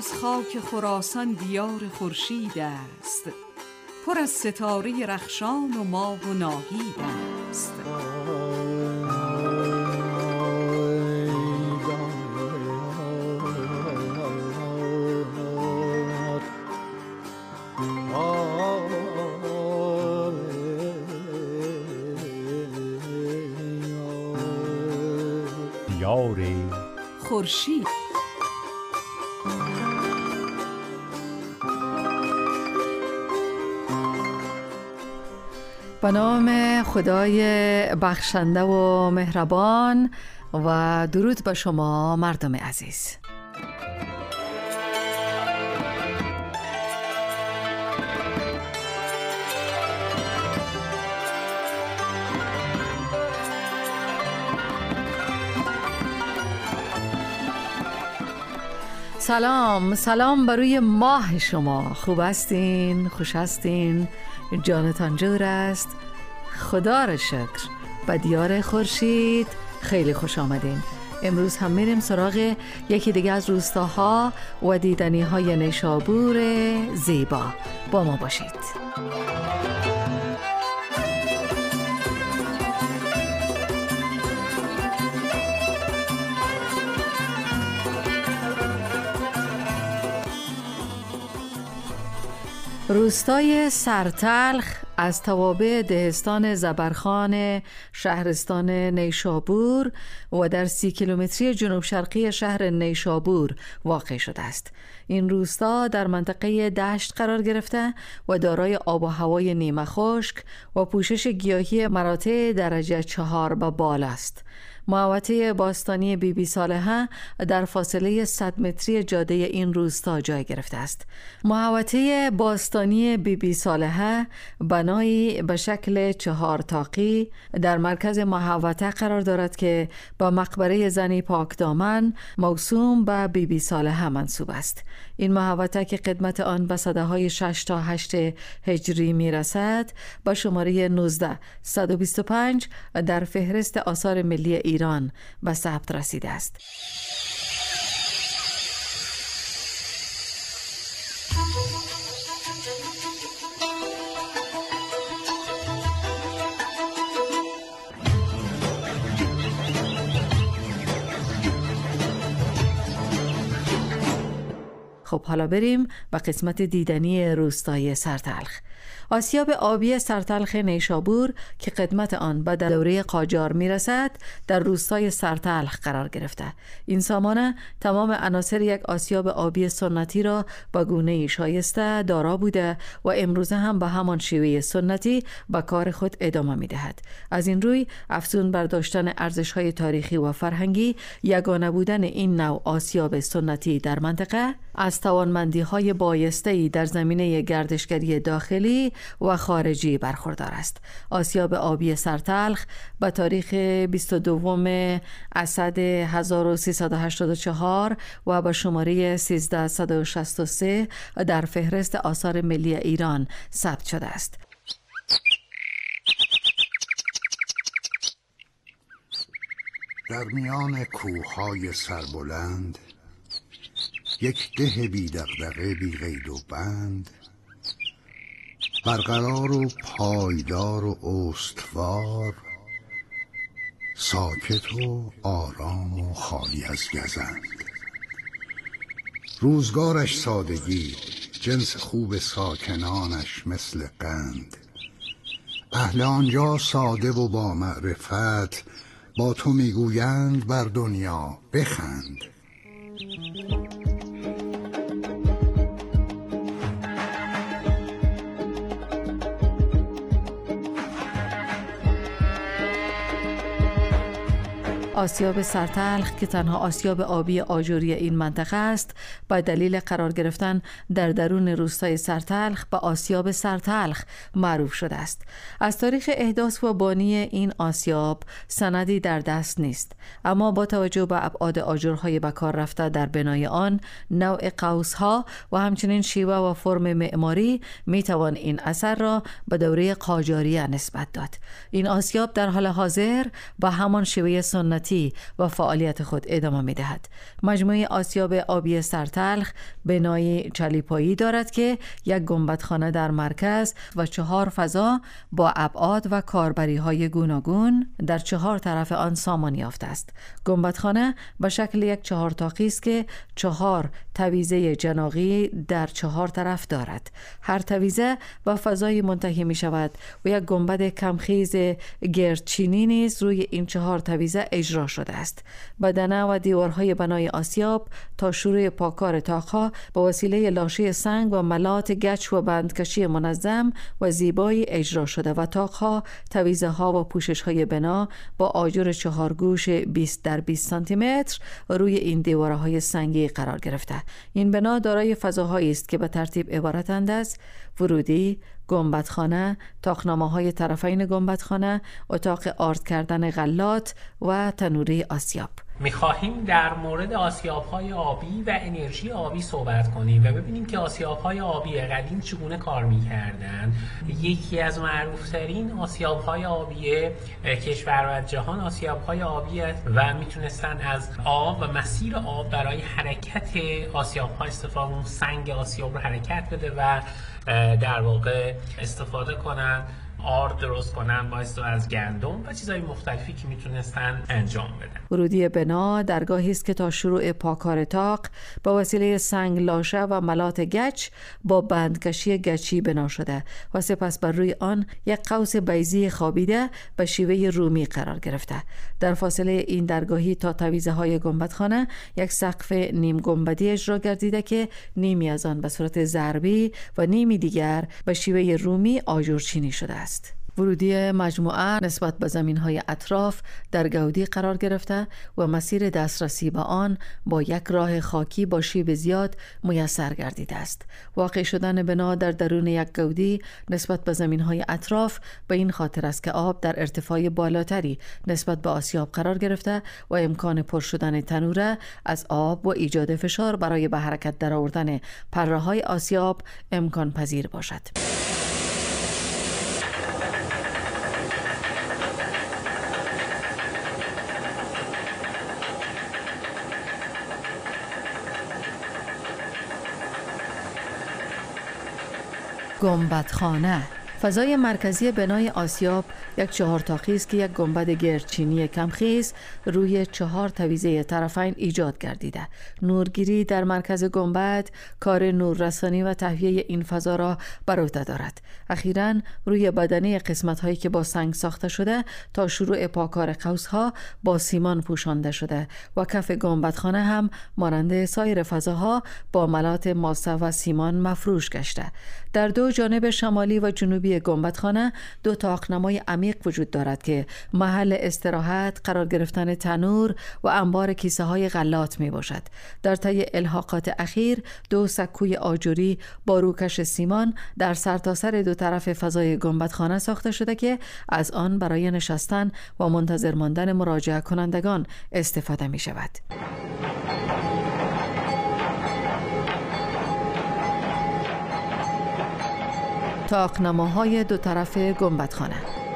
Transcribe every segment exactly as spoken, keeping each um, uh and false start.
از خاک خراسان دیار خورشید است، پر از ستاره رخشان و ماه و ناهید است. دیار خورشید. به نام خدای بخشنده و مهربان و درود به شما مردم عزیز. سلام سلام بروی ماه شما. خوب هستین؟ خوش هستین؟ جانتان جور است؟ خدا را شکر. به دیار خورشید خیلی خوش آمدین. امروز هم میریم سراغ یکی دیگه از روستاها و دیدنی های نیشابور زیبا. با ما باشید. روستای سرتلخ از توابع دهستان زبرخان شهرستان نیشابور و در سی کیلومتری جنوب شرقی شهر نیشابور واقع شده است. این روستا در منطقه دشت قرار گرفته و دارای آب و هوای نیمه خشک و پوشش گیاهی مراتع درجه چهار به بالا است. محوطه باستانی بی بی صالحه در فاصله صد متری جاده این روستا جای گرفته است. محوطه باستانی بی بی صالحه بنایی به شکل چهار طاقی در مرکز محوطه قرار دارد که با مقبره زنی پاکدامن موسوم به بی بی صالحه منسوب است. این محوطه که قدمت آن به سده های شش تا هشت هجری می رسد با شماره نوزده صد و بیست و پنج در فهرست آثار ملی ایران به ثبت رسیده است. خب حالا بریم به قسمت دیدنی روستای سرتلخ. آسیاب آبی سرتلخ نیشابور که قدمت آن به دوره قاجار می رسد در روستای سرتلخ قرار گرفته. این سامانه تمام عناصر یک آسیاب آبی سنتی را با گونه شایسته دارا بوده و امروزه هم به همان شیوه سنتی به کار خود ادامه می دهد. از این روی افزون بر داشتن ارزش‌های تاریخی و فرهنگی، یگانه بودن این نوع آسیاب سنتی در منطقه از توانمندی‌های بایسته‌ای در زمینه گردشگری داخلی و خارجی برخوردار است. آسیاب آبی سرتلخ به تاریخ بیست و دوم اسد هزار و سیصد و هشتاد و چهار و با شماره سیزده صد و شصت و سه در فهرست آثار ملی ایران ثبت شده است. در میان کوههای سربلند یک ده بی دغدغه بی قید و بند، برقرار و پایدار و استوار، ساکت و آرام و خالی از گزند. روزگارش سادگی، جنس خوب ساکنانش مثل قند. اهل آنجا ساده و با معرفت، با تو میگویند بر دنیا بخند. آسیاب سرتلخ که تنها آسیاب آبی آجوری این منطقه است، با دلیل قرار گرفتن در درون روستای سرتلخ به آسیاب سرتلخ معروف شده است. از تاریخ احداث و بانی این آسیاب سندی در دست نیست، اما با توجه به ابعاد آجرهای به کار رفته در بنای آن، نوع قوسها و همچنین شیوه و فرم معماری، می توان این اثر را به دوره قاجاریه نسبت داد. این آسیاب در حال حاضر با همان شیوه سنتی صنعتی و فعالیت خود ادامه می دهد. مجموعه آسیاب آبی سرتلخ بنای چلیپایی دارد که یک گنبدخانه در مرکز و چهار فضا با ابعاد و کاربری های گوناگون در چهار طرف آن سامان یافته است. گنبدخانه به شکل یک چهار تاقی است که چهار تویزه جناغی در چهار طرف دارد. هر تویزه با فضای منتهی می شود و یک گنبد کمخیز گردچینی نیز روی این چهار تویزه اجرا شده است. بدنه و دیوارهای بنای آسیاب تا شروع پاکار تاقها با وسیله لاشه سنگ و ملات گچ و بندکشی منظم و زیبایی اجرا شده و تاقها، تویزه ها و پوشش های بنا با آجر چهارگوش بیست در بیست سانتی متر روی این دیوارهای سنگی قرار گرفته. این بنا دارای فضاهایی است که به ترتیب عبارتند از ورودی، گنبدخانه، تاقنامه‌های طرفین گنبدخانه، اتاق آرد کردن غلات و تنوری آسیاب. می‌خواهیم در مورد آسیاب‌های آبی و انرژی آبی صحبت کنیم و ببینیم که آسیاب‌های آبی قدیم چگونه کار می‌کردند. یکی از معروف‌ترین آسیاب‌های آبی کشور و جهان آسیاب‌های آبی است و می‌تونستن از آب و مسیر آب برای حرکت آسیاب‌ها استفاده کنن، سنگ آسیاب رو حرکت بده و در واقع استفاده کنن، آرد درست کنن با استفاده از گندم و چیزهای مختلفی که میتونستن انجام بدن. ورودی بنا درگاهی است که تا شروع پاکار تاق با وسیله سنگ لاشه و ملات گچ با بندکشی گچی بنا شده و سپس بر روی آن یک قوس بیضی خوابیده به شیوه رومی قرار گرفته. در فاصله این درگاهی تا تویزه های گنبدخانه یک سقف نیم گنبدی اجرا گردیده که نیمی از آن به صورت ضربی و نیمی دیگر به شیوه رومی آجرچینی شده است. ورودی مجموعه نسبت به زمین‌های اطراف در گودی قرار گرفته و مسیر دسترسی به آن با یک راه خاکی با شیب زیاد میسر گردیده است. واقع شدن بنا در درون یک گودی نسبت به زمین‌های اطراف به این خاطر است که آب در ارتفاع بالاتری نسبت به آسیاب قرار گرفته و امکان پر شدن تنوره از آب و ایجاد فشار برای به حرکت درآوردن پره‌های آسیاب امکان پذیر باشد. گنبدخانه فضای مرکزی بنای آسیاب یک چهار تاقی است که یک گنبد گردچینی کمخیز روی چهار تویزه طرفین ایجاد گردیده. نورگیری در مرکز گنبد کار نوررسانی و تهویه این فضا را بر عهده دارد. اخیراً روی بدنه قسمت‌هایی که با سنگ ساخته شده تا شروع پاکار قوس‌ها با سیمان پوشانده شده و کف گنبدخانه هم مانند سایر فضاها با ملات ماسه و سیمان مفروش گشته. در دو جانب شمالی و جنوبی گنبدخانه دو طاق‌نمای عمیق وجود دارد که محل استراحت، قرار گرفتن تنور و انبار کیسه های غلات می باشد. در طی الحاقات اخیر دو سکوی آجری با روکش سیمان در سرتاسر سر دو طرف فضای گنبدخانه ساخته شده که از آن برای نشستن و منتظر ماندن مراجعه کنندگان استفاده می شود. طاق‌نماهای دو طرف گنبدخانه.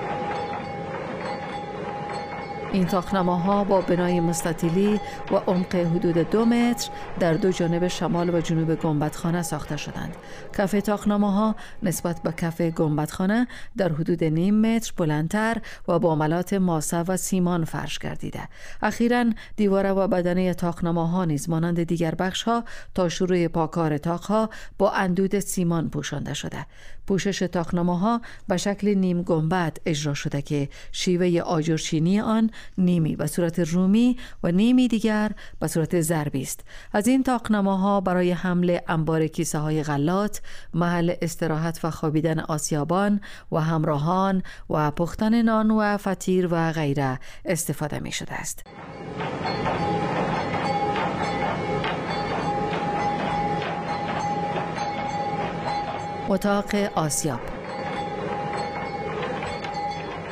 این طاق‌نماها با بنای مستطیلی و عمق حدود دو متر در دو جانب شمال و جنوب گنبدخانه ساخته شدند. کف طاق‌نماها نسبت به کف گنبدخانه در حدود نیم متر بلندتر و با ملات ماسه و سیمان فرش گردیده. اخیراً دیوار و بدنه طاق‌نماها نیز مانند دیگر بخش‌ها تا شروع پاکار طاق‌ها با اندود سیمان پوشانده شده. پوشش طاق‌نماها به شکل نیم گنبد اجرا شده که شیوه آجرچینی آن نیمی به صورت رومی و نیمی دیگر به صورت ضربی است. از این طاق‌نماها برای حمل انبار کیسه های غلات، محل استراحت و خوابیدن آسیابان و همراهان و پختن نان و فطیر و غیره استفاده می شده است. اتاق آسیاب.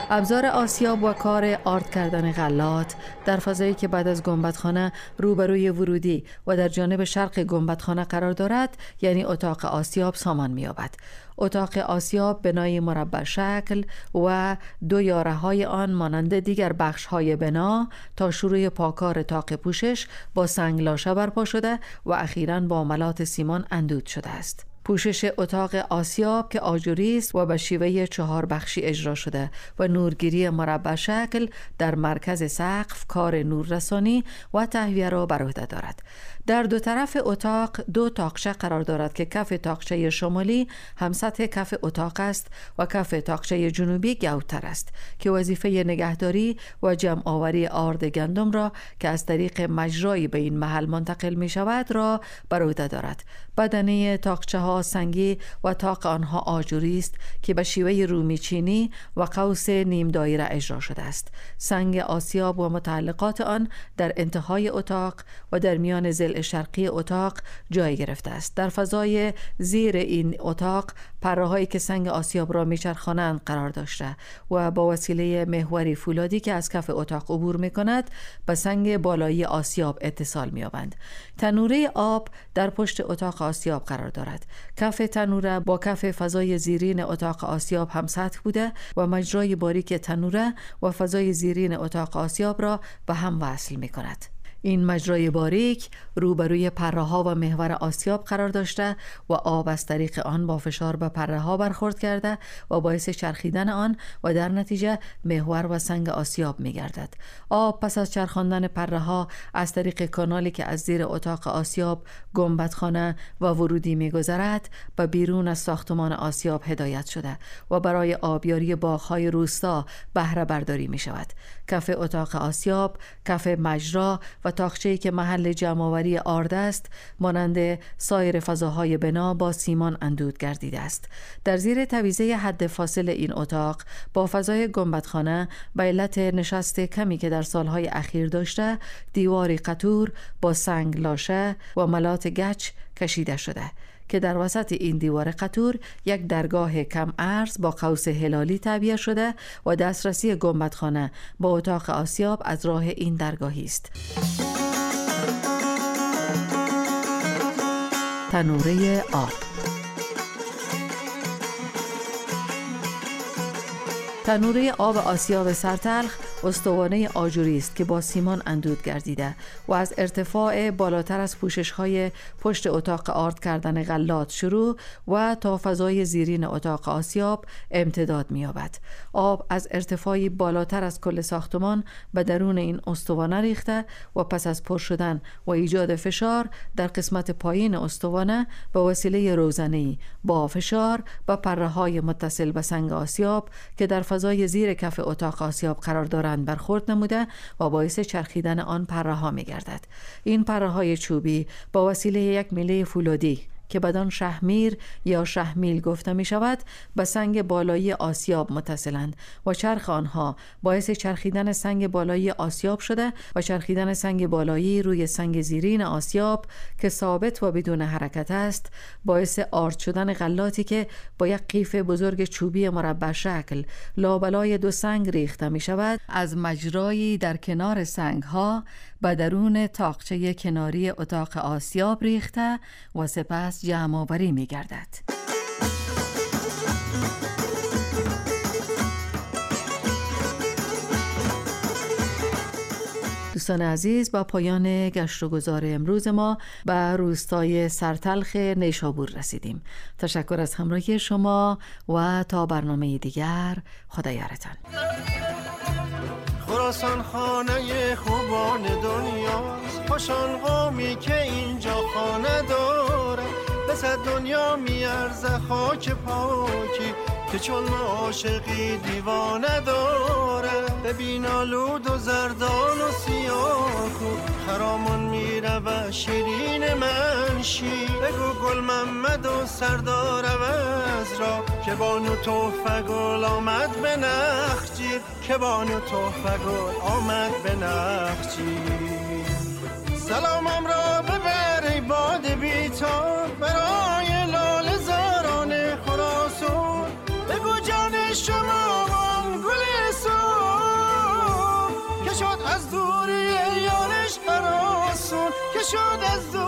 ابزار آسیاب و کار آرد کردن غلات در فضایی که بعد از گنبدخانه روبروی ورودی و در جانب شرق گنبدخانه قرار دارد، یعنی اتاق آسیاب سامان می‌یابد. اتاق آسیاب بنای مربع شکل و دو یاره‌های آن مانند دیگر بخش‌های بنا تا شروع پاکار طاق پوشش با سنگ لاشه برپا شده و اخیراً با ملات سیمان اندود شده است. پوشش اتاق آسیاب که آجوری است و به شیوه چهار بخشی اجرا شده و نورگیری مربع شکل در مرکز سقف کار نوررسانی و تهویه را بر عهده دارد. در دو طرف اتاق دو تاقچه قرار دارد که کف تاقچه شمالی هم سطح کف اتاق است و کف تاقچه جنوبی گودتر است که وظیفه نگهداری و جمع آوری آرد گندم را که از طریق مجرایی به این محل منتقل می شود را بر عهده دارد. بدنه تاقچه ها سنگی و طاق آنها آجوری است که به شیوه رومی چینی و قوس نیم دایره اجرا شده است. سنگ آسیاب و متعلقات آن در انتهای اتاق و در میان ضلع شرقی اتاق جای گرفته است. در فضای زیر این اتاق پره‌هایی که سنگ آسیاب را میچرخانند قرار داشته و با وسیله محوری فولادی که از کف اتاق عبور میکند به سنگ بالایی آسیاب اتصال می‌یابند. تنوره آب در پشت اتاق آسیاب قرار دارد. کف تنوره با کف فضای زیرین اتاق آسیاب هم سطح بوده و مجرای باریک تنوره و فضای زیرین اتاق آسیاب را به هم وصل می‌کند. این مجرای باریک روبروی پره‌ها و محور آسیاب قرار داشته و آب از طریق آن با فشار به پره‌ها برخورد کرده و باعث چرخیدن آن و در نتیجه محور و سنگ آسیاب می‌گردد. آب پس از چرخاندن پره‌ها از طریق کانالی که از زیر اتاق آسیاب، گنبدخانه و ورودی می‌گذرد به بیرون از ساختمان آسیاب هدایت شده و برای آبیاری باغ‌های روستا بهره برداری می‌شود. کف اتاق آسیاب، کف مجرا و تاقچه‌ای که محل جمع‌آوری آرد است مانند سایر فضاهای بنا با سیمان اندود گردیده است. در زیر تویزه حد فاصل این اتاق با فضای گنبدخانه به علت نشست کمی که در سالهای اخیر داشته دیواری قطور با سنگ لاشه و ملات گچ کشیده شده که در وسط این دیوار قطور یک درگاه کم عرض با قوس هلالی تعبیه شده و دسترسی گنبدخانه با اتاق آسیاب از راه این درگاهی است. تنوره آب. تنوره آب آسیاب سرتلخ استوانه آجوری است که با سیمان اندود گردیده و از ارتفاع بالاتر از پوشش‌های پشت اتاق آرد کردن غلات شروع و تا فضای زیرین اتاق آسیاب امتداد می‌یابد. آب از ارتفاعی بالاتر از کل ساختمان به درون این استوانه ریخته و پس از پر شدن و ایجاد فشار در قسمت پایین استوانه به وسیله روزنه‌ای با فشار به پره‌های متصل به سنگ آسیاب که در فضای زیر کف اتاق آسیاب قرار دارند برخورد نموده و باعث چرخیدن آن پره‌ها می‌گردد. این پره‌های چوبی با وسیله یک میله فولادی که بدان شهمیر یا شهمیل گفته می شود به سنگ بالایی آسیاب متصلند و چرخ آنها باعث چرخیدن سنگ بالایی آسیاب شده و چرخیدن سنگ بالایی روی سنگ زیرین آسیاب که ثابت و بدون حرکت است باعث آرد شدن غلاتی که با یک قیف بزرگ چوبی مربع شکل لابلای دو سنگ ریخته می شود از مجرایی در کنار سنگ ها به درون تاقچه کناری اتاق آسیاب ریخته و سپس جمع آوری می گردد. دوستان عزیز، با پایان گشت و گذار امروز ما به روستای سرتلخ نیشابور رسیدیم. تشکر از همراهی شما و تا برنامه دیگر، خدا یارتان. خراسان خانه خوبان دنیاست، خوشان قومی که اینجا خانه داره، به صد دنیا میارزه خاک پاکی که چون عاشقی دیوانه داره. ببین آلود و زردان و سیاه خرامان میره و شیرین منشی، بگو گل محمد و سردار عوض را که بانو تحفه گل آمد به نخجیر، که بانو تحفه گل آمد به نخجیر. سلامم را ببر ای باد بی‌تاب برای لاله زاران خراسان، بگو جان شما آن گل شد از